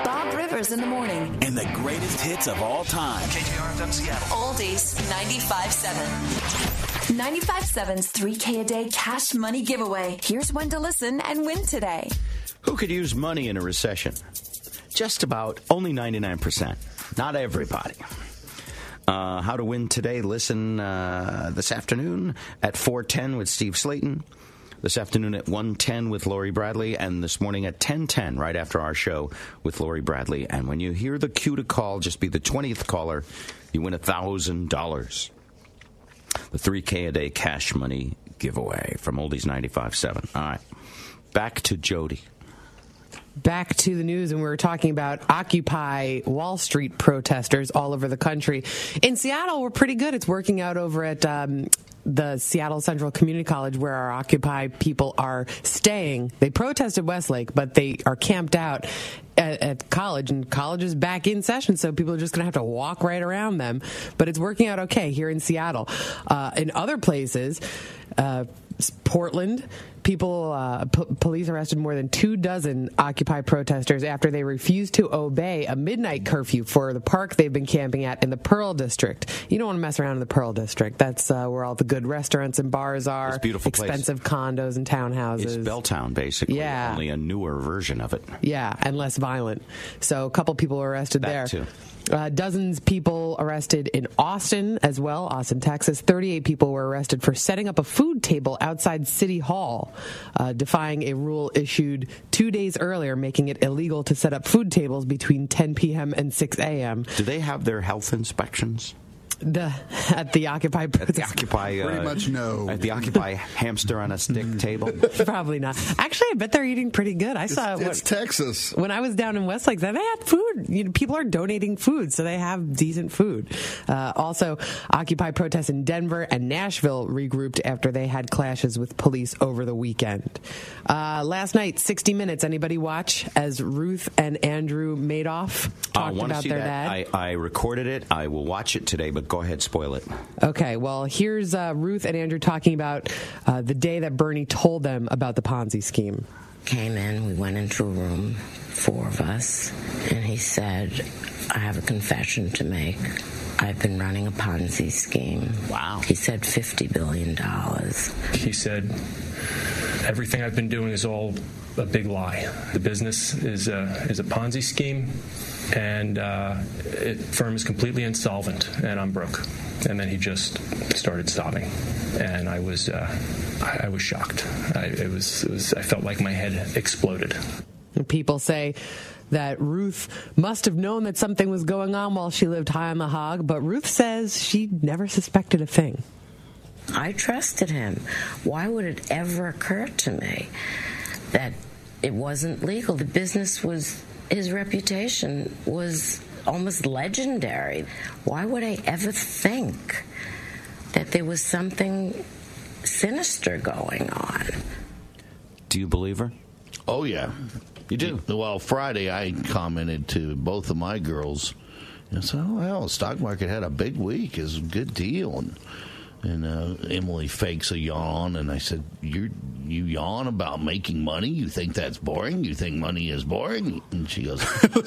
Bob Rivers in the morning. And the greatest hits of all time. KTRFM Seattle. Oldies 95.7. 95.7's 3K a day cash money giveaway. Here's when to listen and win today. Who could use money in a recession? Just about. Only 99%. Not everybody. How to win today? Listen this afternoon at 4:10 with Steve Slayton. This afternoon at 1:10 with Lori Bradley, and this morning at 10:10 right after our show with Lori Bradley. And when you hear the cue to call, just be the 20th caller. You win $1,000. The 3K a day cash money giveaway from Oldies 95.7. All right, back to Jody. Back to the news, and we were talking about Occupy Wall Street protesters all over the country. In Seattle, we're pretty good. It's working out over at the Seattle Central Community College, where our Occupy people are staying. They protested Westlake, but they are camped out at college, and college is back in session, so people are just going to have to walk right around them. But it's working out okay here in Seattle. In other places, Portland, police arrested more than 24 Occupy protesters after they refused to obey a midnight curfew for the park they've been camping at in the Pearl District. You don't want to mess around in the Pearl District. That's where all the good restaurants and bars are. It's a beautiful expensive place. Condos and townhouses. It's Belltown, basically. Yeah. Only a newer version of it. Yeah, and less violent. So a couple people were arrested there. Too. Dozens of people arrested in Austin as well, Austin, Texas. 38 people were arrested for setting up a food table outside City Hall, defying a rule issued 2 days earlier, making it illegal to set up food tables between 10 p.m. and 6 a.m. Do they have their health inspections? At the Occupy Pretty much no. At the Occupy hamster on a stick table? Probably not. Actually, I bet they're eating pretty good. It's Texas. When I was down in Westlake, they had food. People are donating food, so they have decent food. Also, Occupy protests in Denver and Nashville regrouped after they had clashes with police over the weekend. Last night, 60 Minutes. Anybody watch as Ruth and Andrew Madoff talked about their dad? I recorded it. I will watch it today, but go ahead, spoil it. Okay, well, here's Ruth and Andrew talking about the day that Bernie told them about the Ponzi scheme. Came in, we went into a room, 4 of us, and he said, I have a confession to make. I've been running a Ponzi scheme. Wow. He said $50 billion. He said, everything I've been doing is all a big lie. The business is a Ponzi scheme. And firm is completely insolvent, and I'm broke. And then he just started sobbing, and I was shocked. I felt like my head exploded. People say that Ruth must have known that something was going on while she lived high on the hog, but Ruth says she never suspected a thing. I trusted him. Why would it ever occur to me that it wasn't legal? The business was... His reputation was almost legendary. Why would I ever think that there was something sinister going on? Do you believe her? Oh, yeah. You do? Well, Friday I commented to both of my girls and said, oh, well, the stock market had a big week. It's a good deal. And Emily fakes a yawn, and I said, you yawn about making money? You think that's boring? You think money is boring? And she goes,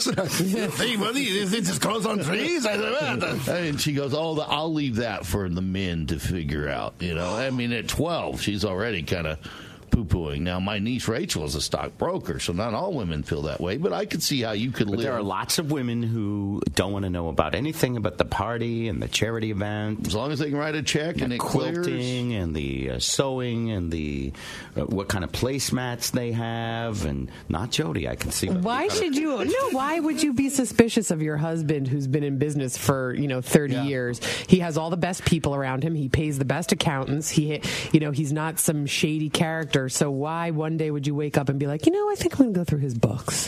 hey, money, is it just grows on trees? I said, and she goes, oh, I'll leave that for the men to figure out. I mean, at 12, she's already kind of poo-pooing. Now, my niece Rachel is a stockbroker, so not all women feel that way, but I could see how you could live. There are lots of women who don't want to know about anything about the party and the charity event. As long as they can write a check and it clears. Quilting and the sewing and the what kind of placemats they have, and not Jody, I can see. Why would you be suspicious of your husband who's been in business for 30 years? He has all the best people around him. He pays the best accountants. He's not some shady character. So why one day would you wake up and be like, I think I'm going to go through his books?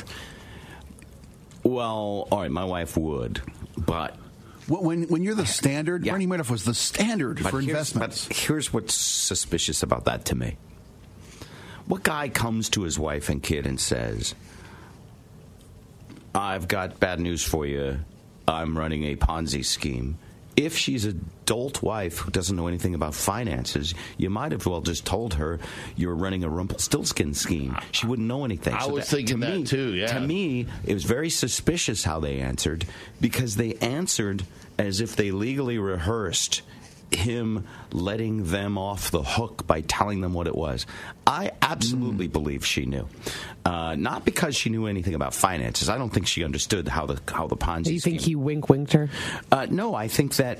Well, all right, my wife would, but... When you're the standard, Bernie Madoff was the standard for investments. But here's what's suspicious about that to me. What guy comes to his wife and kid and says, I've got bad news for you. I'm running a Ponzi scheme. if she's a dolt wife who doesn't know anything about finances, you might have well just told her you're running a Rumpelstiltskin scheme. She wouldn't know anything. I was thinking that too, yeah. To me, it was very suspicious how they answered, because they answered as if they legally rehearsed him letting them off the hook by telling them what it was. I absolutely believe she knew. Not because she knew anything about finances. I don't think she understood how the Ponzi scheme. You think he winked her? No, I think that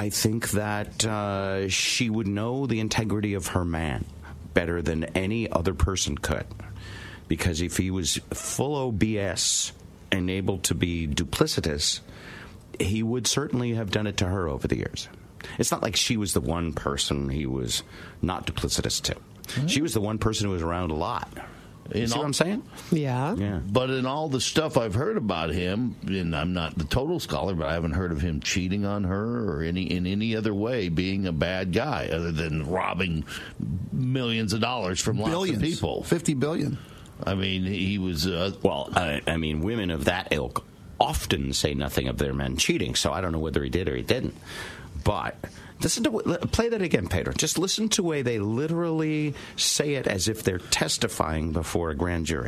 she would know the integrity of her man better than any other person could. Because if he was full of BS and able to be duplicitous, he would certainly have done it to her over the years. It's not like she was the one person he was not duplicitous to. She was the one person who was around a lot. You see what I'm saying? Yeah. But in all the stuff I've heard about him, and I'm not the total scholar, but I haven't heard of him cheating on her or in any other way being a bad guy other than robbing millions of dollars from lots of people. $50 billion. I mean, he was... I mean, women of that ilk often say nothing of their men cheating, so I don't know whether he did or he didn't. But play that again, Pedro. Just listen to the way they literally say it as if they're testifying before a grand jury.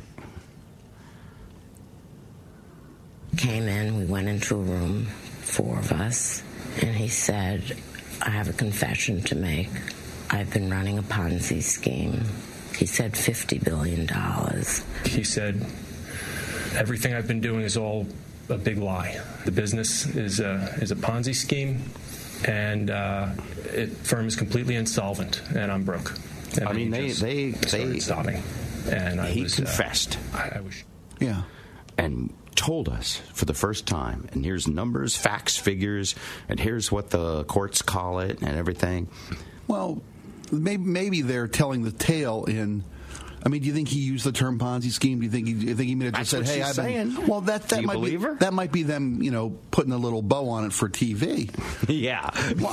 Came in, we went into a room, 4 of us, and he said, I have a confession to make. I've been running a Ponzi scheme. He said $50 billion. He said, everything I've been doing is all a big lie. The business is a Ponzi scheme. And firm is completely insolvent, and I'm broke. And I mean, they stopped me, and he confessed. I was, yeah, and told us for the first time. And here's numbers, facts, figures, and here's what the courts call it, and everything. Well, maybe they're telling the tale in. I mean, do you think he used the term Ponzi scheme? Do you think he may have just said, "Hey, I've been"? Well, that might be them, putting a little bow on it for TV. Yeah. Well,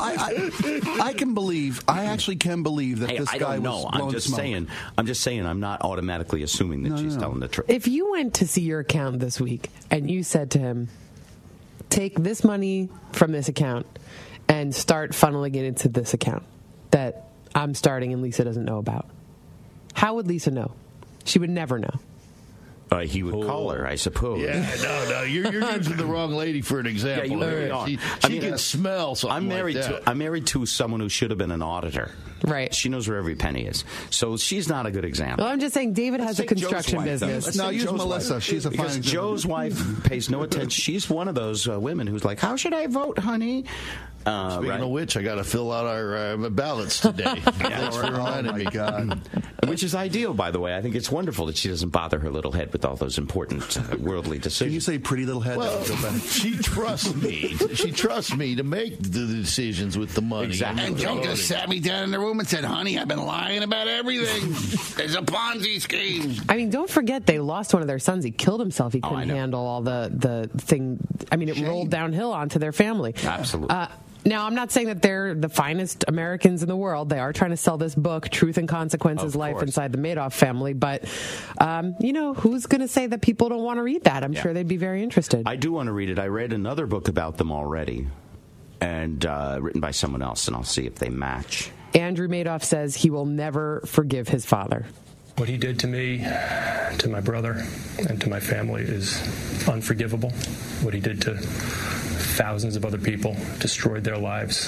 I actually can believe that this guy was blowing smoke. I'm just saying. I'm not automatically assuming that she's telling the truth. If you went to see your account this week and you said to him, "Take this money from this account and start funneling it into this account that I'm starting and Lisa doesn't know about," how would Lisa know? She would never know. He would call her, I suppose. Yeah, no, you're using the wrong lady for an example. Yeah, you really are. She can smell something I'm married to someone who should have been an auditor. Right. She knows where every penny is. So she's not a good example. Well, I'm just saying David has a construction business. No, use Melissa. She's a fine example. Joe's wife pays no attention. She's one of those women who's like, how should I vote, honey? Speaking of which, I got to fill out our ballots today. Thanks for reminding me. God. Which is ideal, by the way. I think it's wonderful that she doesn't bother her little head with all those important worldly decisions. Can you say pretty little head? Well, she trusts me. She trusts me to make the decisions with the money. Exactly. And Joe just sat me down in the room and said, honey, I've been lying about everything. It's a Ponzi scheme. I mean, don't forget they lost one of their sons. He killed himself. He couldn't handle all the thing. I mean, it rolled downhill onto their family. Absolutely. Now, I'm not saying that they're the finest Americans in the world. They are trying to sell this book, Truth and Consequences, Life Inside the Madoff Family. But, who's going to say that people don't want to read that? I'm sure they'd be very interested. I do want to read it. I read another book about them already, and written by someone else, and I'll see if they match. Andrew Madoff says he will never forgive his father. What he did to me, to my brother, and to my family is unforgivable. What he did to thousands of other people, destroyed their lives.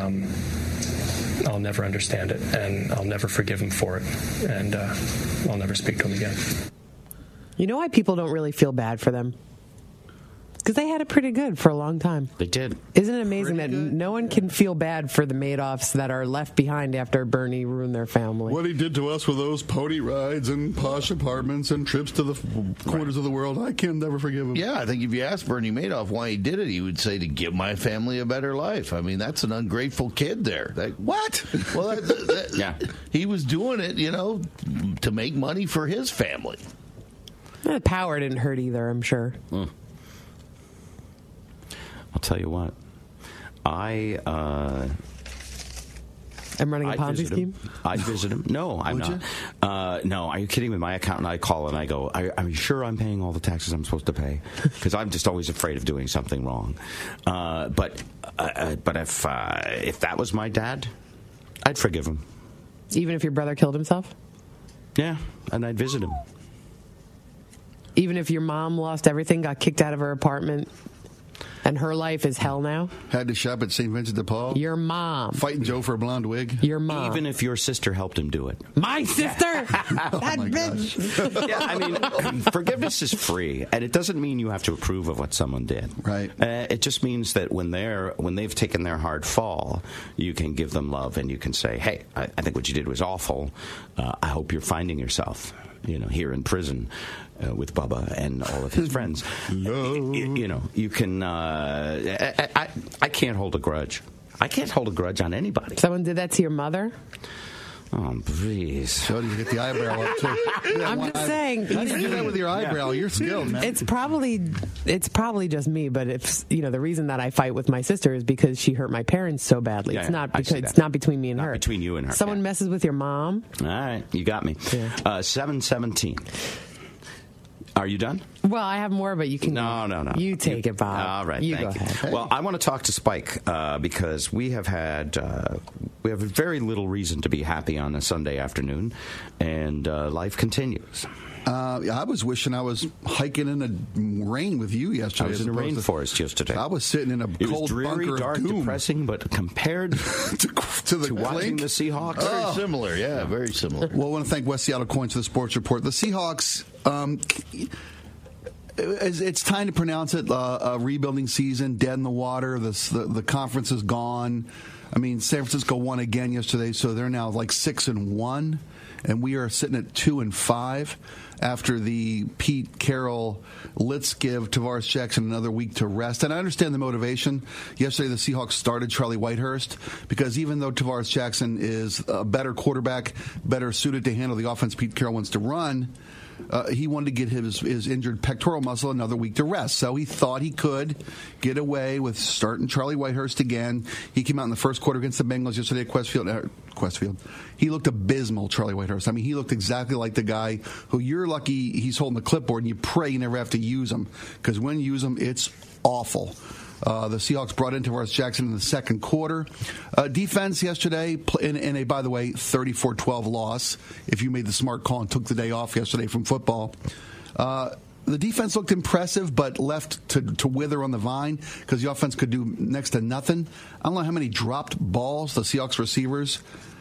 I'll never understand it, and I'll never forgive him for it, and I'll never speak to him again. You know why people don't really feel bad for them? Because they had it pretty good for a long time. They did. Isn't it amazing that no one can feel bad for the Madoffs that are left behind after Bernie ruined their family? What he did to us with those pony rides and posh apartments and trips to the corners of the world, I can never forgive him. Yeah, I think if you asked Bernie Madoff why he did it, he would say to give my family a better life. I mean, that's an ungrateful kid there. What? Well, yeah. He was doing it, to make money for his family. The power didn't hurt either, I'm sure. I'll tell you what. I'm running a Ponzi scheme? I'd visit him. No, I'm not. No, are you kidding me? My accountant, I call and I go, are you sure I'm paying all the taxes I'm supposed to pay? Because I'm just always afraid of doing something wrong. But if that was my dad, I'd forgive him. Even if your brother killed himself? Yeah, and I'd visit him. Even if your mom lost everything, got kicked out of her apartment, and her life is hell now? Had to shop at St. Vincent de Paul? Your mom. Fighting Joe for a blonde wig? Your mom. Even if your sister helped him do it. My sister? That bitch. Yeah, I mean, forgiveness is free, and it doesn't mean you have to approve of what someone did. Right. It just means that when they've taken their hard fall, you can give them love, and you can say, hey, I think what you did was awful. I hope you're finding yourself, here in prison. With Bubba and all of his friends. You can... I can't hold a grudge. I can't hold a grudge on anybody. Someone did that to your mother? Oh, please. So you get the eyebrow up, too. Yeah, I'm just saying. How do you do that with your eyebrow? You're skilled, man. It's probably just me, but if the reason that I fight with my sister is because she hurt my parents so badly. Yeah, it's not because it's not between me and her. Between you and her. Someone messes with your mom. All right, you got me. Yeah. 7:17. Are you done? Well, I have more, but you can. No. You take it, Bob. All right, you thank go you. ahead. Well, I want to talk to Spike because we have very little reason to be happy on a Sunday afternoon, and life continues. I was wishing I was hiking in the rain with you yesterday. I was in the rainforest yesterday. I was sitting in a cold dreary, bunker dark, of goom. Depressing, but compared to watching the Seahawks, very similar. Yeah, very similar. Well, I want to thank West Seattle Coins for the sports report. The Seahawks. It's time to pronounce it a rebuilding season, dead in the water. The conference is gone. I mean, San Francisco won again yesterday, so they're now like 6-1, and we are sitting at 2-5 after the Pete Carroll, let's give Tavares Jackson another week to rest. And I understand the motivation. Yesterday, the Seahawks started Charlie Whitehurst because even though Tavares Jackson is a better quarterback, better suited to handle the offense Pete Carroll wants to run, he wanted to get his injured pectoral muscle another week to rest. So he thought he could get away with starting Charlie Whitehurst again. He came out in the first quarter against the Bengals yesterday at Questfield. He looked abysmal, Charlie Whitehurst. I mean, he looked exactly like the guy who you're lucky he's holding the clipboard and you pray you never have to use him. Because when you use him, it's awful. The Seahawks brought in Tavares Jackson in the second quarter. Defense yesterday, in a, by the way, 34-12 loss, if you made the smart call and took the day off yesterday from football. The defense looked impressive, but left to wither on the vine because the offense could do next to nothing. I don't know how many dropped balls the Seahawks receivers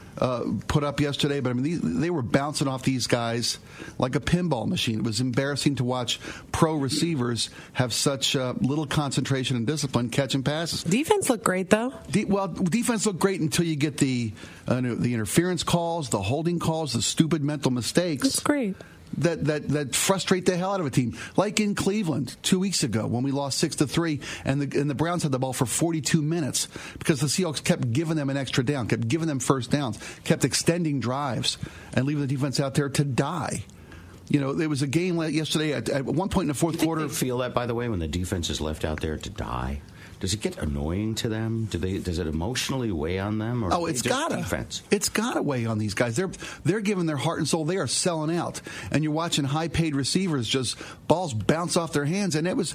put up yesterday, but I mean, they were bouncing off these guys like a pinball machine. It was embarrassing to watch pro receivers have such little concentration and discipline catching passes. Defense looked great, though. Defense looked great until you get the interference calls, the holding calls, the stupid mental mistakes. That's great. That frustrate the hell out of a team. Like in Cleveland 2 weeks ago when we lost 6-3 and the Browns had the ball for 42 minutes because the Seahawks kept giving them an extra down, kept giving them first downs, kept extending drives and leaving the defense out there to die. There was a game yesterday at one point in the fourth quarter. They feel that, by the way, when the defense is left out there to die? Does it get annoying to them? Does it emotionally weigh on them? Or it's gotta. Defense? It's gotta weigh on these guys. They're giving their heart and soul. They are selling out, and you're watching high-paid receivers just balls bounce off their hands. And there was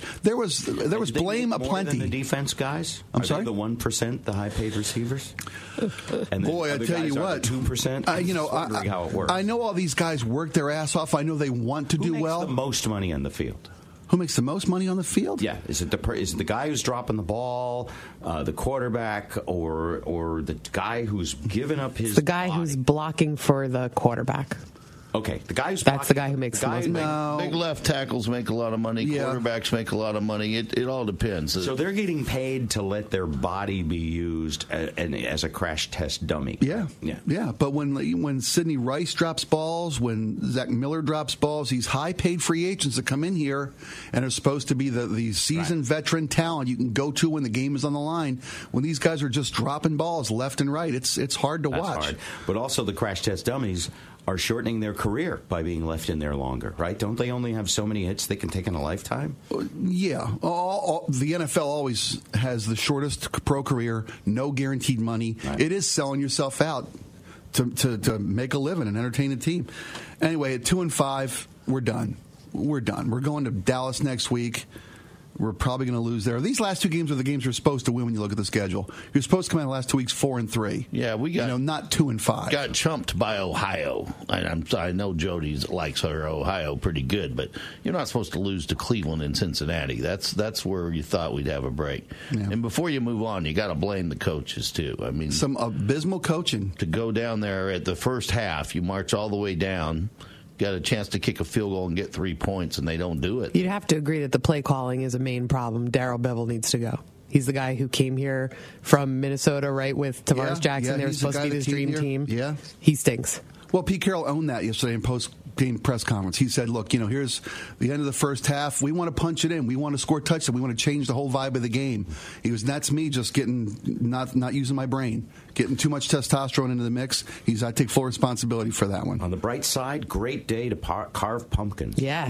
blame aplenty. Than the defense guys? I'm sorry, the 1%, the high-paid receivers. And boy, I tell you what, 2%. Wondering how it works. I know all these guys work their ass off. I know they want to do well. Who makes the most money on the field? Who makes the most money on the field? Yeah, is it the guy who's dropping the ball, the quarterback, or the guy who's giving up his? The guy body? Who's blocking for the quarterback. Okay, the guy who's that's the guy who makes the most money. No. Big left tackles make a lot of money. Yeah. Quarterbacks make a lot of money. It all depends. So they're getting paid to let their body be used as a crash test dummy. Yeah. But when Sidney Rice drops balls, when Zach Miller drops balls, these high-paid free agents that come in here and are supposed to be the seasoned veteran talent you can go to when the game is on the line. When these guys are just dropping balls left and right, it's hard to watch. Hard. But also the crash test dummies are shortening their career by being left in there longer, right? Don't they only have so many hits they can take in a lifetime? Yeah. The NFL always has the shortest pro career, no guaranteed money. Right. It is selling yourself out to make a living and entertain a team. Anyway, at 2-5, we're done. We're done. We're going to Dallas next week. We're probably going to lose there. These last two games are the games you're supposed to win when you look at the schedule. You're supposed to come out the last 2 weeks 4-3. Yeah, we got not 2-5. Got chumped by Ohio. I know Jody likes her Ohio pretty good, but you're not supposed to lose to Cleveland and Cincinnati. That's where you thought we'd have a break. Yeah. And before you move on, you got to blame the coaches too. I mean, some abysmal coaching. To go down there at the first half, you march all the way down. Got a chance to kick a field goal and get 3 points, and they don't do it. You'd have to agree that the play calling is a main problem. Darrell Bevell needs to go. He's the guy who came here from Minnesota, right, with Tavares Jackson. Yeah, they were supposed to be this dream team. Yeah. He stinks. Well, Pete Carroll owned that yesterday in post-game press conference. He said, look, here's the end of the first half. We want to punch it in. We want to score touchdowns. We want to change the whole vibe of the game. He goes, that's me just not using my brain, getting too much testosterone into the mix. I take full responsibility for that one. On the bright side, great day to carve pumpkins. Yeah.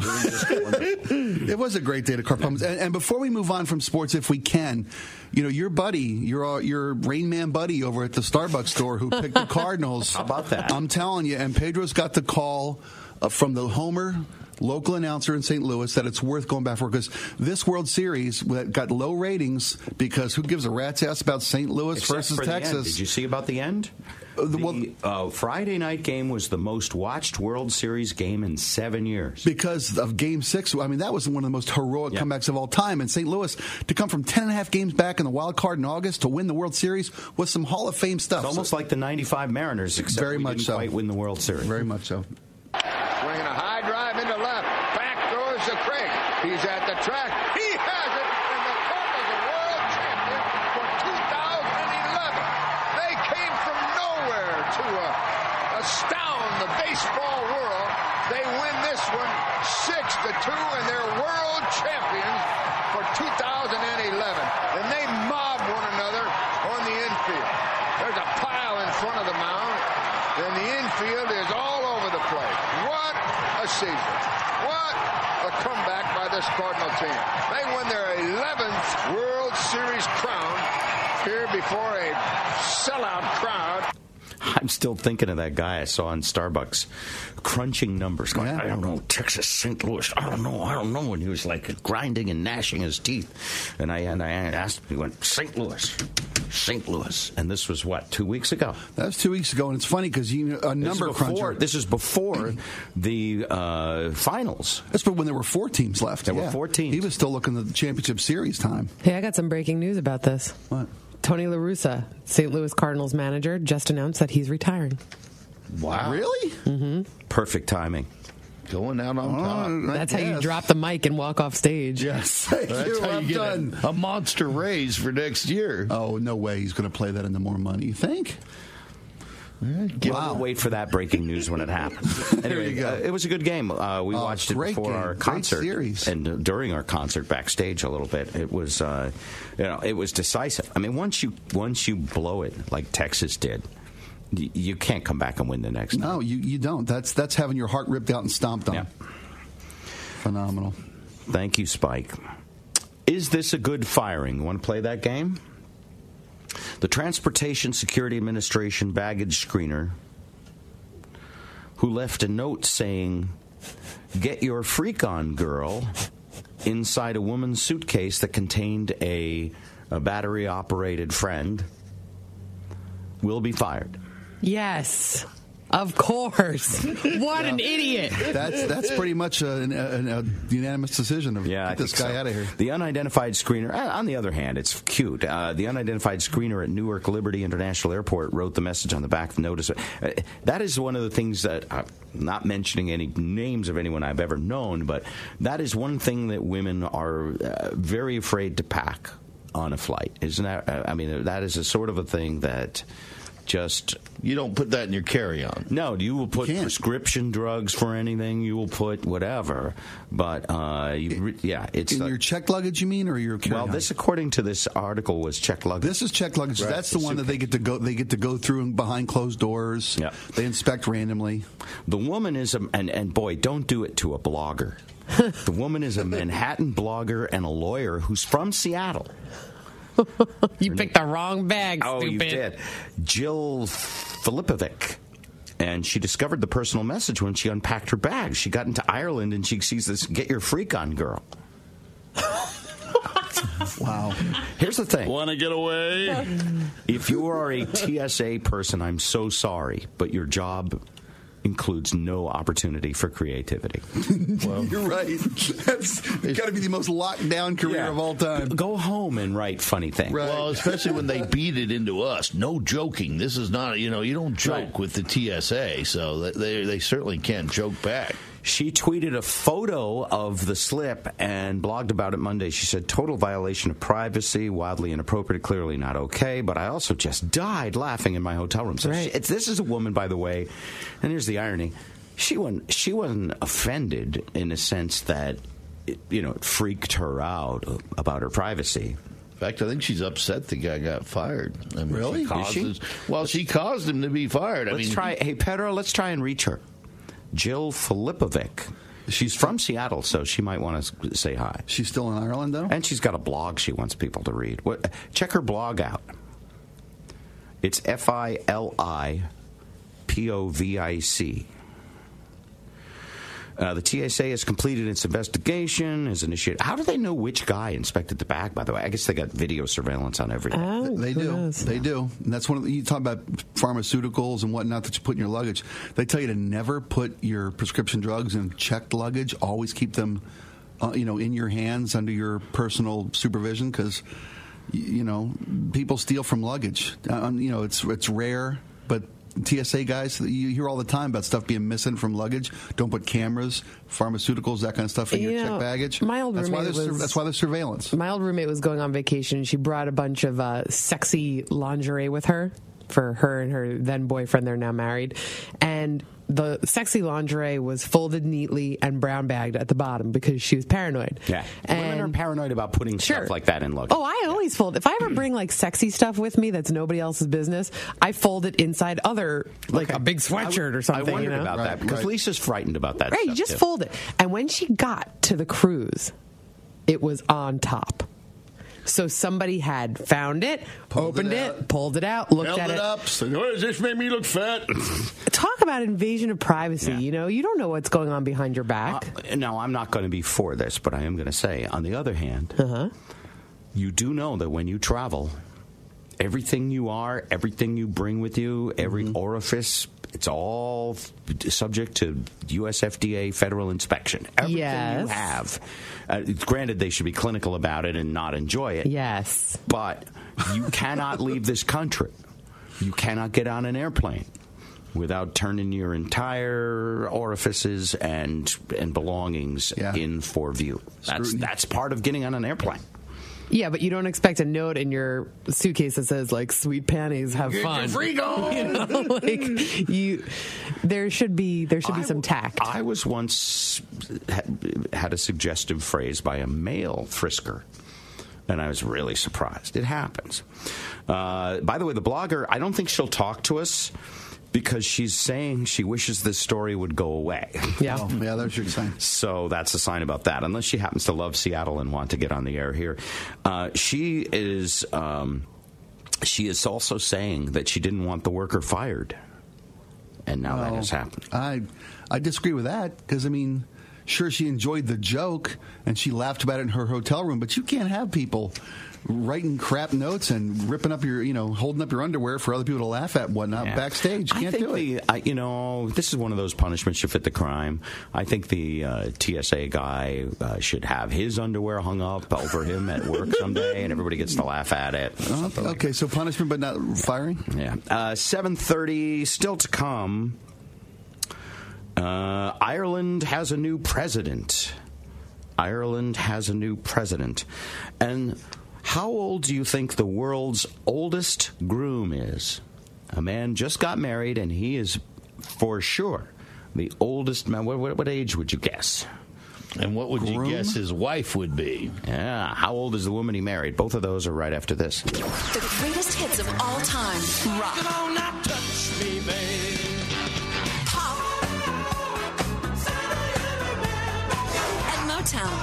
It was a great day to carve pumpkins. And before we move on from sports, if we can, your buddy, your Rain Man buddy over at the Starbucks store who picked the Cardinals. How about that? I'm telling you, and Pedro's got the call from the Homer local announcer in St. Louis that it's worth going back for, because this World Series got low ratings because who gives a rat's ass about St. Louis versus Texas? Did you see about the end? The Friday night game was the most watched World Series game in 7 years. Because of Game 6. I mean, that was one of the most heroic comebacks of all time. And St. Louis, to come from 10.5 games back in the wild card in August to win the World Series was some Hall of Fame stuff. It's almost like the 95 Mariners, except very we much didn't so. quite win the World Series. Very much so. Swinging a high drive into left. Back goes to Craig. He's at the track. He has it. And the Cardinals are world champion for 2011. They came from nowhere to astound the baseball world. They win this one 6-2, and they're world champions for 2011. And they mob one another on the infield. There's a pile in front of the mound, and the infield is all over the place. What a season. What a comeback by this Cardinal team. They win their 11th World Series crown here before a sellout crowd. I'm still thinking of that guy I saw in Starbucks crunching numbers. Going, I don't know, Texas, St. Louis, I don't know. And he was like grinding and gnashing his teeth. And I asked him, he went, St. Louis. And this was, 2 weeks ago? That was 2 weeks ago. And it's funny because a number cruncher. This is before the finals. That's when there were 4 teams left. There were 4 teams. He was still looking at the championship series time. Hey, I got some breaking news about this. What? Tony La Russa, St. Louis Cardinals manager, just announced that he's retiring. Wow. Really? Mm-hmm. Perfect timing. Going out on top. That's how you drop the mic and walk off stage. Yes. That's how you get a monster raise for next year. Oh, no way he's going to play that into more money, you think? We'll wait for that breaking news when it happens. Anyway, you go. It was a good game. We watched it before our concert, series. And during our concert backstage a little bit. It was, it was decisive. I mean, once you blow it like Texas did, you can't come back and win the next time. No, you don't. That's having your heart ripped out and stomped on. Yeah. Phenomenal. Thank you, Spike. Is this a good firing? You want to play that game? The Transportation Security Administration baggage screener, who left a note saying, "Get your freak on, girl," inside a woman's suitcase that contained a battery-operated friend, will be fired. Yes. Of course. What an idiot. That's pretty much a unanimous decision of get this guy out of here. The unidentified screener, on the other hand, it's cute. The unidentified screener at Newark Liberty International Airport wrote the message on the back of the notice. That is one of the things that, I'm not mentioning any names of anyone I've ever known, but that is one thing that women are very afraid to pack on a flight. Isn't that? I mean, that is a sort of a thing that just... You don't put that in your carry-on. No, you will put prescription drugs for anything. You will put whatever. But, it's... In your checked luggage, you mean, or your carry-on? Well, this, according to this article, was checked luggage. This is checked luggage. Right. That's the one that they get to go through behind closed doors. Yeah. They inspect randomly. The woman is and boy, don't do it to a blogger. The woman is a Manhattan blogger and a lawyer who's from Seattle. You picked the wrong bag, stupid. Oh, you did. Jill Filipovic. And she discovered the personal message when she unpacked her bag. She got into Ireland and she sees this "Get Your Freak On" girl. Wow. Here's the thing. Want to get away? If you are a TSA person, I'm so sorry, but your job includes no opportunity for creativity. Well, you're right. It's got to be the most locked down career of all time. Go home and write funny things. Right. Well, especially when they beat it into us. No joking. This is not, you don't joke with the TSA, so they certainly can't joke back. She tweeted a photo of the slip and blogged about it Monday. She said, total violation of privacy, wildly inappropriate, clearly not okay, but I also just died laughing in my hotel room. So this is a woman, by the way, and here's the irony. She wasn't offended in the sense that, it freaked her out about her privacy. In fact, I think she's upset the guy got fired. I mean, really? She caused him to be fired. Hey, Pedro, let's try and reach her. Jill Filipovic. She's from Seattle, so she might want to say hi. She's still in Ireland, though? And she's got a blog she wants people to read. Check her blog out. It's Filipovic. The TSA has completed its investigation, has initiated... How do they know which guy inspected the bag, by the way? I guess they got video surveillance on everything. Oh, they do. They do. And that's one of you talk about pharmaceuticals and whatnot that you put in your luggage. They tell you to never put your prescription drugs in checked luggage. Always keep them, in your hands under your personal supervision because, people steal from luggage. It's rare, but... TSA guys, you hear all the time about stuff being missing from luggage. Don't put cameras, pharmaceuticals, that kind of stuff in your checked baggage. That's why there's surveillance. My old roommate was going on vacation. She brought a bunch of sexy lingerie with her for her and her then boyfriend. They're now married. And the sexy lingerie was folded neatly and brown bagged at the bottom because she was paranoid. Yeah. Women are paranoid about putting stuff like that in luggage. Oh, I always fold. If I ever bring sexy stuff with me that's nobody else's business, I fold it inside other, a big sweatshirt or something. I wondered about that because Lisa's frightened about that. Right, you just fold it. And when she got to the cruise, it was on top. So somebody had found it, opened it, pulled it out, looked at it. Up. So, does this make me look fat? Talk about invasion of privacy. Yeah. You don't know what's going on behind your back. No, I'm not going to be for this, but I am going to say, on the other hand, you do know that when you travel, everything you are, everything you bring with you, every orifice, it's all subject to U.S. FDA federal inspection. Everything you have. Granted, they should be clinical about it and not enjoy it. Yes. But you cannot leave this country. You cannot get on an airplane without turning your entire orifices and belongings in for view. That's part of getting on an airplane. Yeah, but you don't expect a note in your suitcase that says "Sweet panties, have fun." Free on. There should be some tact. I was once had a suggestive phrase by a male frisker, and I was really surprised. It happens. By the way, the blogger, I don't think she'll talk to us because she's saying she wishes this story would go away. Yeah. That's your sign. So that's a sign about that, unless she happens to love Seattle and want to get on the air here. She is also saying that she didn't want the worker fired. And now that has happened. I disagree with that because, sure, she enjoyed the joke and she laughed about it in her hotel room, but you can't have people writing crap notes and ripping up your, holding up your underwear for other people to laugh at and whatnot backstage. You can't do it. This is one of those punishments that fit the crime. I think the TSA guy should have his underwear hung up over him at work someday, and everybody gets to laugh at it. Okay, so punishment but not firing? Yeah. 7:30, still to come. Ireland has a new president. And how old do you think the world's oldest groom is? A man just got married, and he is for sure the oldest man. What age would you guess? And what would you guess his wife would be? Yeah, how old is the woman he married? Both of those are right after this. The greatest hits of all time. Rock. Come on, now touch me, babe. Pop. And Motown.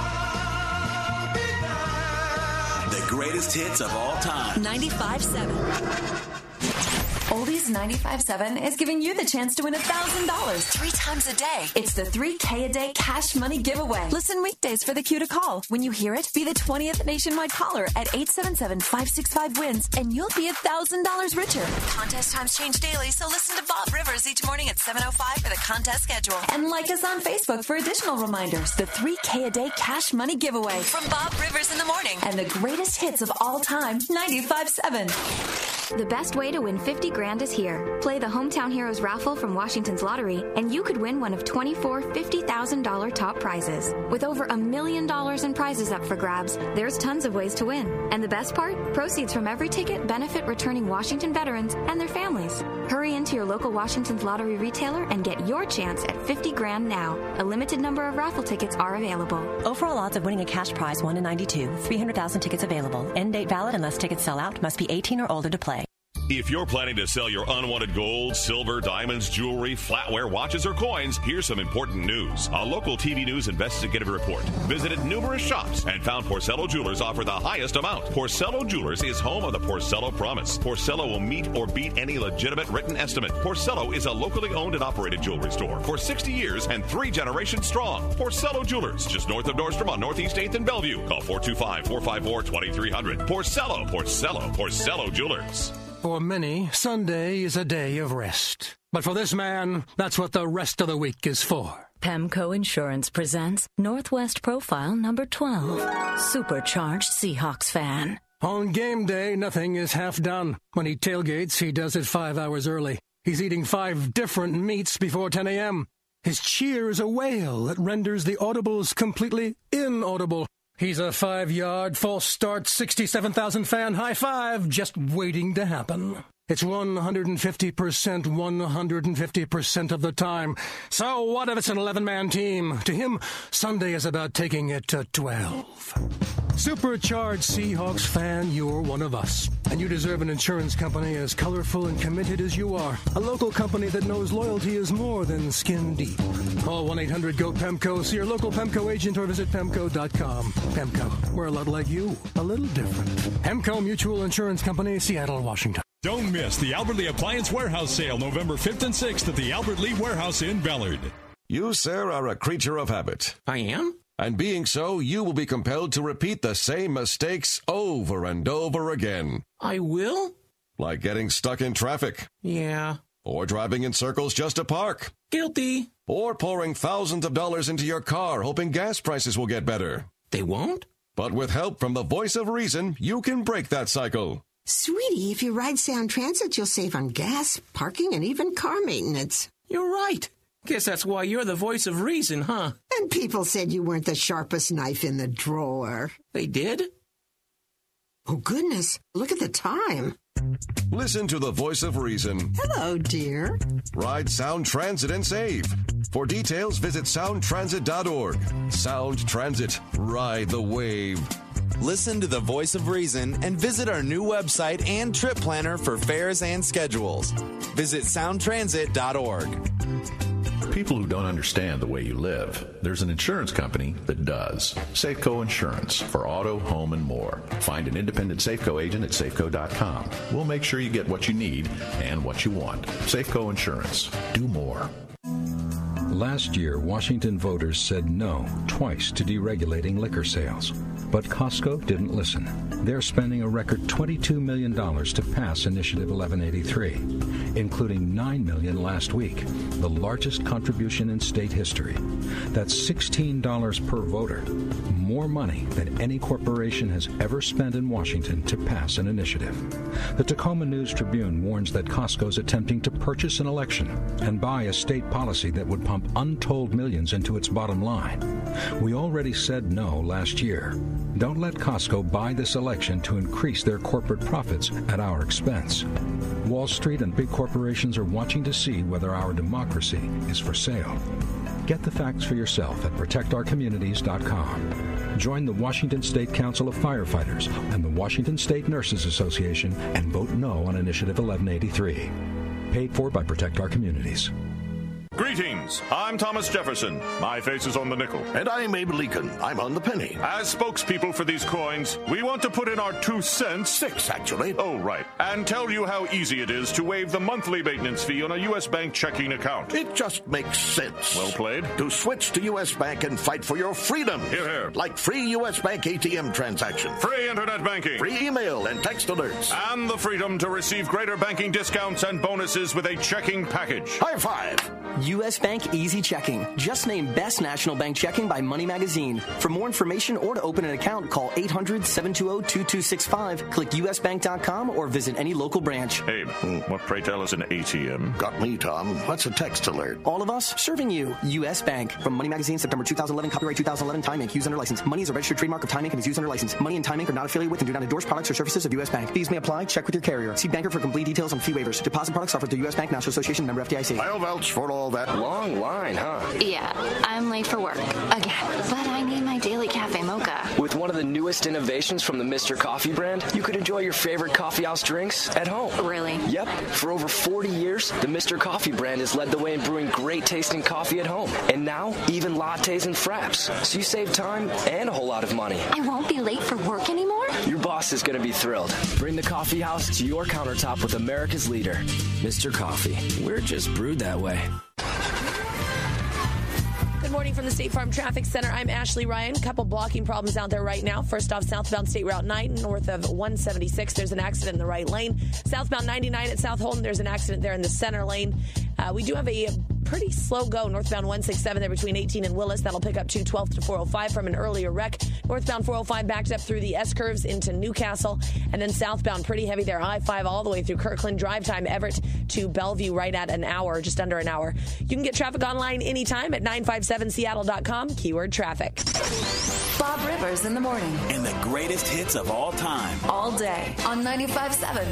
The greatest hits of all time. 95.7. Oldies 95.7 is giving you the chance to win $1,000 3 times a day. It's the 3K a day cash money giveaway. Listen weekdays for the cue to call. When you hear it, be the 20th nationwide caller at 877-565-WINS, and you'll be $1,000 richer. Contest times change daily, so listen to Bob Rivers each morning at 7:05 for the contest schedule. And like us on Facebook for additional reminders. The 3K a day cash money giveaway from Bob Rivers in the morning and the greatest hits of all time, 95.7. The best way to win 50 grand is here. Play the Hometown Heroes raffle from Washington's Lottery, and you could win one of 24 $50,000 top prizes. With over $1 million in prizes up for grabs, there's tons of ways to win. And the best part? Proceeds from every ticket benefit returning Washington veterans and their families. Hurry into your local Washington's Lottery retailer and get your chance at 50 grand now. A limited number of raffle tickets are available. Overall odds of winning a cash prize 1 in 92. 300,000 tickets available. End date valid unless tickets sell out. Must be 18 or older to play. If you're planning to sell your unwanted gold, silver, diamonds, jewelry, flatware, watches, or coins, here's some important news. A local TV News investigative report visited numerous shops and found Porcello Jewelers offer the highest amount. Porcello Jewelers is home of the Porcello Promise. Porcello will meet or beat any legitimate written estimate. Porcello is a locally owned and operated jewelry store for 60 years and 3 generations strong. Porcello Jewelers, just north of Nordstrom on Northeast 8th and Bellevue. Call 425-454-2300. Porcello Jewelers. For many, Sunday is a day of rest. But for this man, that's what the rest of the week is for. PEMCO Insurance presents Northwest Profile number 12, Supercharged Seahawks fan. On game day, nothing is half done. When he tailgates, he does it 5 hours early. He's eating 5 different meats before 10 a.m. His cheer is a wail that renders the audibles completely inaudible. He's a 5-yard, false start, 67,000 fan high five just waiting to happen. It's 150% of the time. So what if it's an 11-man team? To him, Sunday is about taking it to 12. Supercharged Seahawks fan, you're one of us. And you deserve an insurance company as colorful and committed as you are. A local company that knows loyalty is more than skin deep. Call 1-800-GO-PEMCO, see your local PEMCO agent, or visit PEMCO.com. PEMCO, we're a lot like you, a little different. PEMCO Mutual Insurance Company, Seattle, Washington. Don't miss the Albert Lee Appliance Warehouse Sale November 5th and 6th at the Albert Lee Warehouse in Ballard. You, sir, are a creature of habit. I am? And being so, you will be compelled to repeat the same mistakes over and over again. I will? Like getting stuck in traffic. Yeah. Or driving in circles just to park. Guilty. Or pouring thousands of dollars into your car hoping gas prices will get better. They won't? But with help from the voice of reason, you can break that cycle. Sweetie, if you ride Sound Transit, you'll save on gas, parking, and even car maintenance. You're right. Guess that's why you're the voice of reason, huh? And people said you weren't the sharpest knife in the drawer. They did? Oh, goodness. Look at the time. Listen to the voice of reason. Hello, dear. Ride Sound Transit and save. For details, visit soundtransit.org. Sound Transit. Ride the wave. Listen to the voice of reason and visit our new website and trip planner for fares and schedules. Visit soundtransit.org. For people who don't understand the way you live, there's an insurance company that does. Safeco Insurance for auto, home, and more. Find an independent Safeco agent at safeco.com. We'll make sure you get what you need and what you want. Safeco Insurance. Do more. Last year, Washington voters said no twice to deregulating liquor sales. But Costco didn't listen. They're spending a record $22 million to pass Initiative 1183, including $9 million last week, the largest contribution in state history. That's $16 per voter, more money than any corporation has ever spent in Washington to pass an initiative. The Tacoma News Tribune warns that Costco's attempting to purchase an election and buy a state policy that would pump untold millions into its bottom line. We already said no last year. Don't let Costco buy this election to increase their corporate profits at our expense. Wall Street and big corporations are watching to see whether our democracy is for sale. Get the facts for yourself at protectourcommunities.com. Join the Washington State Council of Firefighters and the Washington State Nurses Association and vote no on Initiative 1183. Paid for by Protect Our Communities. Greetings. I'm Thomas Jefferson. My face is on the nickel. And I'm Abe Lincoln. I'm on the penny. As spokespeople for these coins, we want to put in our 2 cents. 6, actually. Oh, right. And tell you how easy it is to waive the monthly maintenance fee on a U.S. Bank checking account. It just makes sense. Well played. To switch to U.S. Bank and fight for your freedom. Hear, hear. Like free U.S. Bank ATM transaction. Free internet banking. Free email and text alerts. And the freedom to receive greater banking discounts and bonuses with a checking package. High five. U.S. Bank Easy Checking. Just named Best National Bank Checking by Money Magazine. For more information or to open an account, call 800-720-2265, click usbank.com, or visit any local branch. Abe, what pray tell is an ATM? Got me, Tom. What's a text alert? All of us serving you. U.S. Bank. From Money Magazine, September 2011, copyright 2011, Time Inc. Used under license. Money is a registered trademark of Time Inc. and is used under license. Money and Time Inc. are not affiliated with and do not endorse products or services of U.S. Bank. Fees may apply. Check with your carrier. See banker for complete details on fee waivers. Deposit products offered through U.S. Bank, National Association, member FDIC. I'll vouch for all that. Long line, huh? Yeah, I'm late for work. Again. But I need my daily cafe mocha. With one of the newest innovations from the Mr. Coffee brand, you could enjoy your favorite coffee house drinks at home. Really? Yep. For over 40 years, the Mr. Coffee brand has led the way in brewing great tasting coffee at home. And now, even lattes and fraps. So you save time and a whole lot of money. I won't be late for work anymore? Your boss is going to be thrilled. Bring the coffee house to your countertop with America's leader, Mr. Coffee. We're just brewed that way. Good morning from the State Farm Traffic Center. I'm Ashley Ryan. Couple blocking problems out there right now. First off, southbound State Route 9 north of 176. There's an accident in the right lane. Southbound 99 at South Holden. There's an accident there in the center lane. We do have a pretty slow go northbound 167 there between 18 and Willis. That'll pick up 212 to 405 from an earlier wreck. Northbound 405 backed up through the S-curves into Newcastle. And then southbound pretty heavy there. I-5 all the way through Kirkland. Drive time Everett to Bellevue right at an hour, just under an hour. You can get traffic online anytime at 957seattle.com, keyword traffic. Bob Rivers in the morning. And the greatest hits of all time. All day on 95.7.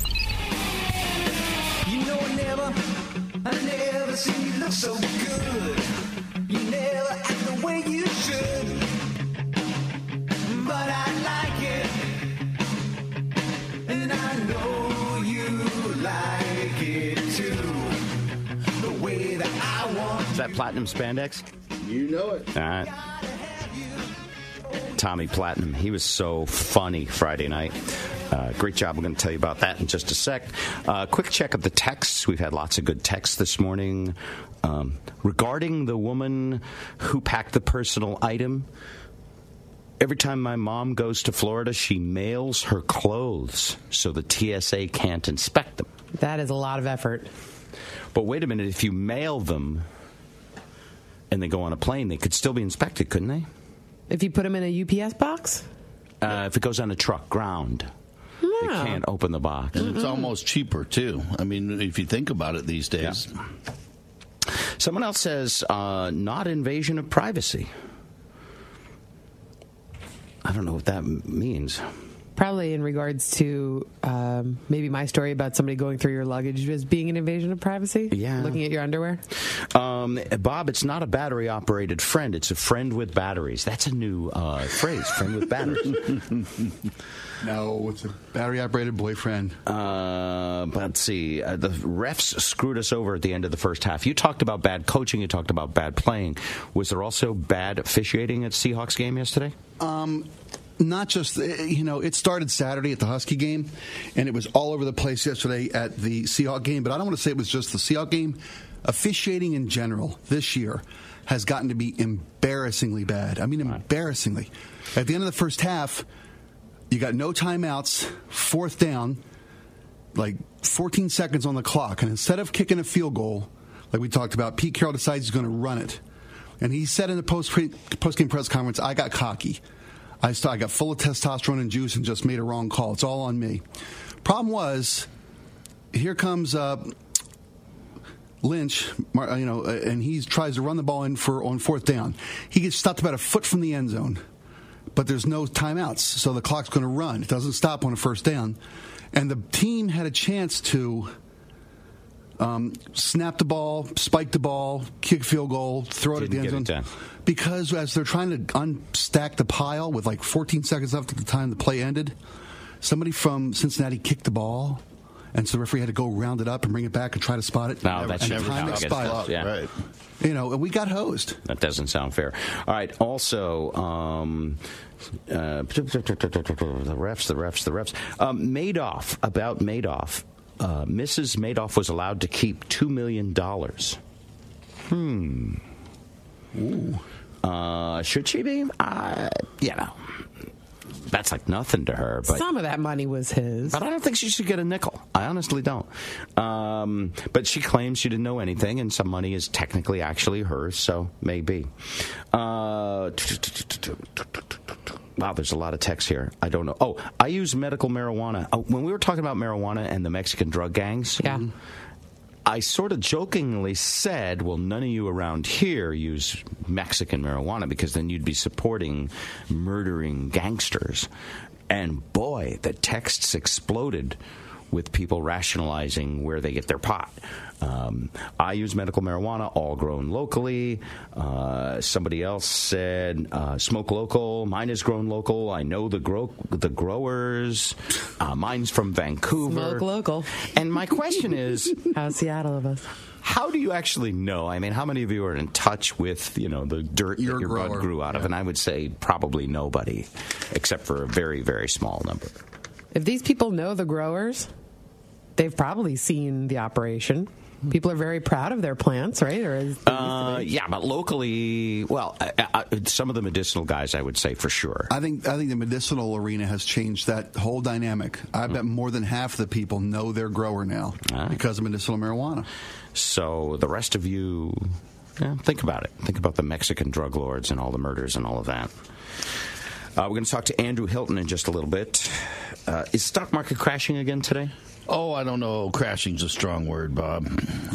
You know I never seen you look so good. You never act the way you should. But I like it. And I know you like it too. The way that I want. Is that Platinum Spandex? You know it. All right. Tommy Platinum. He was so funny Friday night. Great job. We're going to tell you about that in just a sec. Quick check of the texts. We've had lots of good texts this morning. Regarding the woman who packed the personal item, every time my mom goes to Florida, she mails her clothes so the TSA can't inspect them. That is a lot of effort. But wait a minute. If you mail them and they go on a plane, they could still be inspected, couldn't they? If you put them in a UPS box? If it goes on a truck ground, they can't open the box. And it's almost cheaper, too. I mean, if you think about it these days. Yeah. Someone else says, not invasion of privacy. I don't know what that means. Probably in regards to maybe my story about somebody going through your luggage as being an invasion of privacy? Yeah. Looking at your underwear? Bob, it's not a battery-operated friend. It's a friend with batteries. That's a new phrase, friend with batteries. No, it's a battery-operated boyfriend. But let's see. The refs screwed us over at the end of the first half. You talked about bad coaching. You talked about bad playing. Was there also bad officiating at Seahawks game yesterday? Not just, it started Saturday at the Husky game, and it was all over the place yesterday at the Seahawks game. But I don't want to say it was just the Seahawks game. Officiating in general this year has gotten to be embarrassingly bad. I mean, embarrassingly. At the end of the first half, you got no timeouts, fourth down, like 14 seconds on the clock. And instead of kicking a field goal, like we talked about, Pete Carroll decides he's going to run it. And he said in the post-game press conference, I got cocky. I got full of testosterone and juice and just made a wrong call. It's all on me. Problem was, here comes Lynch, and he tries to run the ball in on fourth down. He gets stopped about a foot from the end zone, but there's no timeouts, so the clock's going to run. It doesn't stop on a first down. And the team had a chance to snap the ball, spike the ball, kick field goal, throw it at the end zone. Because as they're trying to unstack the pile with like 14 seconds left at the time the play ended, somebody from Cincinnati kicked the ball, and so the referee had to go round it up and bring it back and try to spot it. No, that's never time expired. Yeah. Right. And we got hosed. That doesn't sound fair. All right. Also, the refs. Madoff. About Madoff. Mrs. Madoff was allowed to keep $2 million. Ooh. Should she be? That's like nothing to her. But some of that money was his. But I don't think she should get a nickel. I honestly don't. But she claims she didn't know anything, and some money is technically actually hers, so maybe. Wow, there's a lot of text here. I don't know. Oh, I use medical marijuana. When we were talking about marijuana and the Mexican drug gangs, I sort of jokingly said, well, none of you around here use Mexican marijuana because then you'd be supporting murdering gangsters. And boy, the texts exploded with people rationalizing where they get their pot. I use medical marijuana, all grown locally. Somebody else said, smoke local. Mine is grown local. I know the growers. Mine's from Vancouver. Smoke local. And my question is, how Seattle of us? How do you actually know? I mean, how many of you are in touch with, the dirt that your bud grew out of? And I would say probably nobody, except for a very, very small number. If these people know the growers, they've probably seen the operation. People are very proud of their plants, right? Yeah, but locally, some of the medicinal guys, I would say for sure. I think the medicinal arena has changed that whole dynamic. I bet more than half of the people know their grower now because of medicinal marijuana. So the rest of you, think about it. Think about the Mexican drug lords and all the murders and all of that. We're going to talk to Andrew Hilton in just a little bit. Is stock market crashing again today? Oh, I don't know. Crashing's a strong word, Bob.